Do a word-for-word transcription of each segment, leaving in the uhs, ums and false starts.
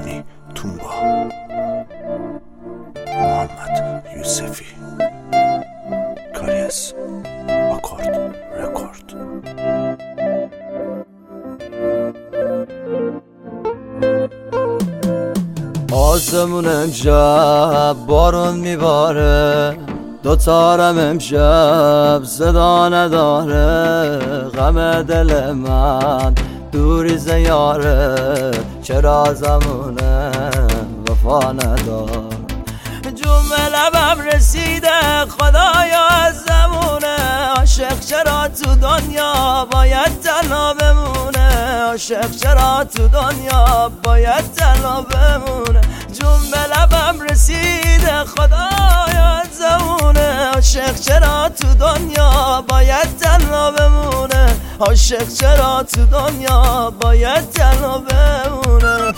حسینی تونبا محمد یوسفی کاری از آکورد رکورد. آسمون امشب بارون میباره، دوتارم امشب صدا نداره. غم دل من دوری زیاره، چرا زمونه وفا نداره. جون به لبم رسیده خدایا از زمونه، عاشق چرا تو دنیا باید تنها بمونه. عاشق چرا تو دنیا باید تنها بمونه. جون به لبم رسیده خدایا از زمونه، عاشق چرا تو دنیا باید تنها بمونه. عاشق چرا تو دنیا باید تنها بمونه.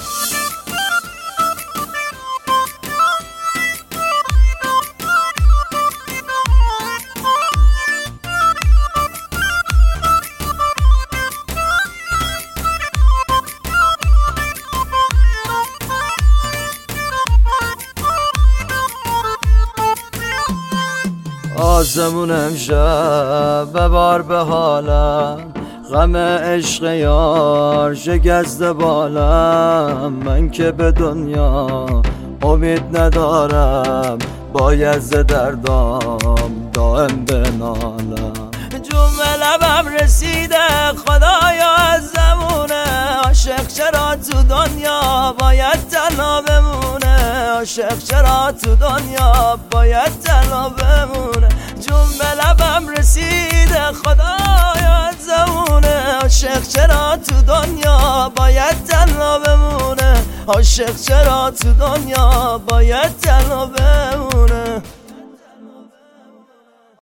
آسمون امشب ببار به حالم، غم عشق یار شکست بالم. من که به دنیا امید ندارم، باید ز دردام دائم بنالم. جون به لبم رسیده خدایا از زمونه، عاشق چرا تو دنیا باید تنها بمونه. عاشق چرا تو دنیا باید تنها بمونه. جون به لبم رسیده خدایا از زمونه، عاشق چرا تو دنیا باید تنها بمونه. عاشق چرا تو دنیا باید تنها بمونه.